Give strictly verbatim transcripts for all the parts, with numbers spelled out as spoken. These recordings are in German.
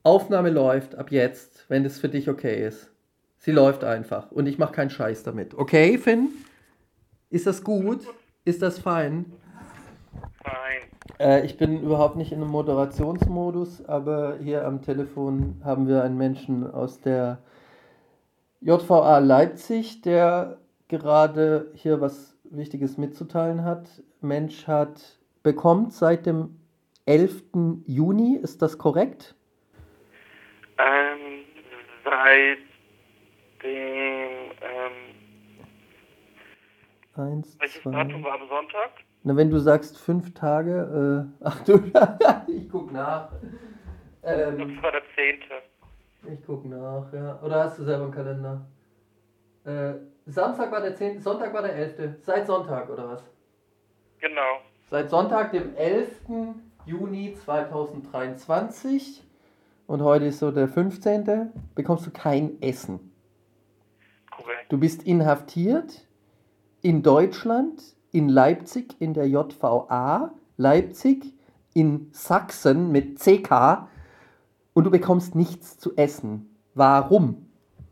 Aufnahme läuft ab jetzt, wenn das für dich okay ist. Sie läuft einfach und ich mache keinen Scheiß damit. Okay, Finn? Ist das gut? Ist das fein? Nein. Äh, ich bin überhaupt nicht in einem Moderationsmodus, aber hier am Telefon haben wir einen Menschen aus der J V A Leipzig, der gerade hier was Wichtiges mitzuteilen hat. Mensch hat bekommt seit dem elften Juni, ist das korrekt? Ähm, seit dem, ähm, Eins, welches zwei. Datum war am Sonntag? Na, wenn du sagst fünf Tage, äh, ach du, ich guck nach. Ähm, Das war der zehnte. ich guck nach, ja. Oder hast du selber einen Kalender? Äh, Samstag war der zehnte, Sonntag war der elfte. Seit Sonntag, oder was? Genau. Seit Sonntag, dem elften Juni zweitausenddreiundzwanzig, und heute ist so der fünfzehnte, bekommst du kein Essen. Korrekt. Du bist inhaftiert in Deutschland, in Leipzig, in der J V A Leipzig, in Sachsen mit C K, und du bekommst nichts zu essen. Warum?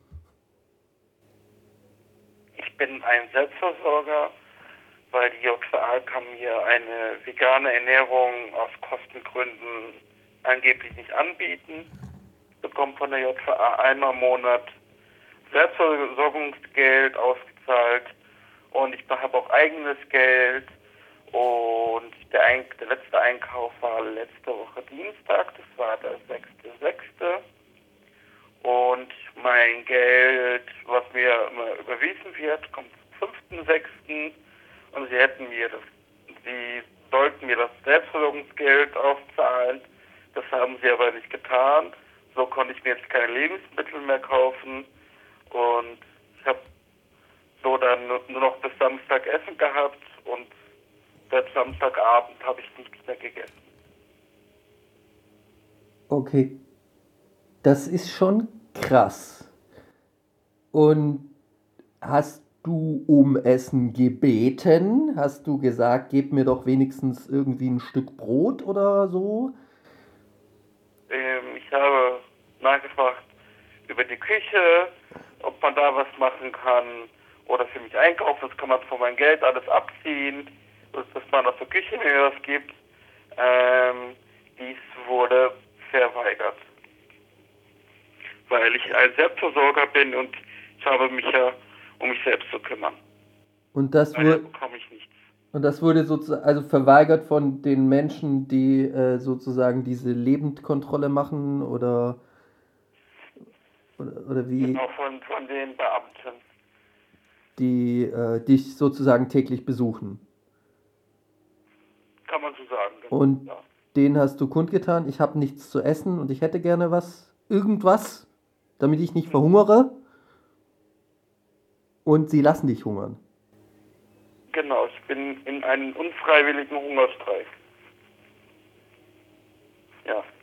Ich bin ein Selbstversorger, weil die J V A kann mir eine vegane Ernährung aus Kostengründen angeblich nicht anbieten. Ich bekomme von der J V A einmal im Monat Selbstversorgungsgeld ausgezahlt und ich habe auch eigenes Geld. Und der, Ein- der letzte Einkauf war letzte Woche Dienstag, das war der sechste sechste Und mein Geld, was mir immer überwiesen wird, kommt zum fünften sechsten Und sie hätten mir das, sie sollten mir das Selbstversorgungsgeld auszahlen. Das haben sie aber nicht getan. So konnte ich mir jetzt keine Lebensmittel mehr kaufen. Und ich habe so dann nur noch bis Samstag Essen gehabt und seit Samstagabend habe ich nichts mehr gegessen. Okay, das ist schon krass. Und hast du um Essen gebeten? Hast du gesagt, gib mir doch wenigstens irgendwie ein Stück Brot oder so? Ähm, ich habe nachgefragt über die Küche, ob man da was machen kann oder für mich einkaufen. Das kann man von meinem Geld alles abziehen, dass dass man aus der Küche mir was gibt. Ähm, dies wurde verweigert, weil ich ein Selbstversorger bin und ich habe mich ja um mich selbst zu kümmern. Und das Daher wurde, bekomme ich nichts. und das wurde sozusagen, also verweigert von den Menschen, die äh, sozusagen diese Lebendkontrolle machen, oder, oder, oder wie, Genau, von, von den Beamten. die äh, dich sozusagen täglich besuchen. Kann man so sagen, genau. Und Ja. denen hast du kundgetan, ich habe nichts zu essen und ich hätte gerne was, irgendwas, damit ich nicht verhungere. Und sie lassen dich hungern. Genau, ich bin in einem unfreiwilligen Hungerstreik. Ja.